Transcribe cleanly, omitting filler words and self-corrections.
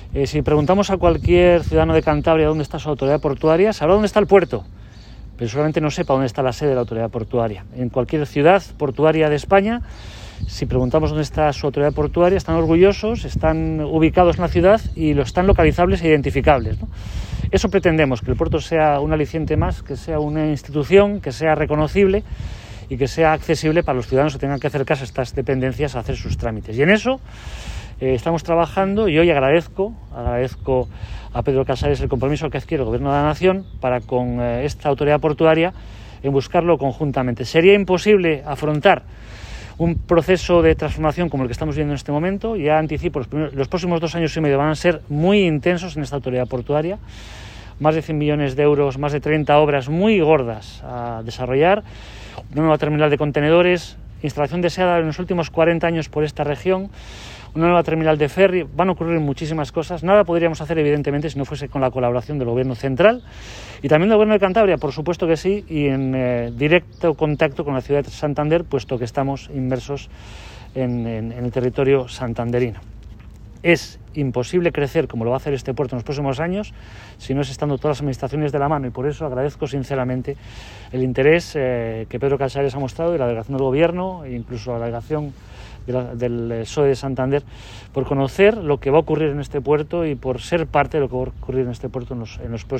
Si preguntamos a cualquier ciudadano de Cantabria dónde está su autoridad portuaria, sabrá dónde está el puerto, pero seguramente no sepa dónde está la sede de la autoridad portuaria. En cualquier ciudad portuaria de España, si preguntamos dónde está su autoridad portuaria, están orgullosos, están ubicados en la ciudad y están localizables e identificables, ¿no? Eso pretendemos, que el puerto sea un aliciente más, que sea una institución, que sea reconocible y que sea accesible para los ciudadanos que tengan que acercarse a estas dependencias a hacer sus trámites. Y en eso estamos trabajando, y hoy agradezco a Pedro Casares el compromiso que adquiere el Gobierno de la Nación para con esta autoridad portuaria en buscarlo conjuntamente. Sería imposible afrontar un proceso de transformación como el que estamos viendo en este momento. Ya anticipo, los próximos 2 años y medio van a ser muy intensos en esta autoridad portuaria. Más de 100 millones de euros, más de 30 obras muy gordas a desarrollar, una nueva terminal de contenedores, instalación deseada en los últimos 40 años por esta región, una nueva terminal de ferry. Van a ocurrir muchísimas cosas. Nada podríamos hacer, evidentemente, si no fuese con la colaboración del Gobierno central y también del Gobierno de Cantabria, por supuesto que sí, y en directo contacto con la ciudad de Santander, puesto que estamos inmersos en el territorio santanderino. Es imposible crecer como lo va a hacer este puerto en los próximos años si no es estando todas las administraciones de la mano, y por eso agradezco sinceramente el interés que Pedro Casares ha mostrado, y la delegación del Gobierno e incluso la delegación del PSOE de Santander, por conocer lo que va a ocurrir en este puerto y por ser parte de lo que va a ocurrir en este puerto en los próximos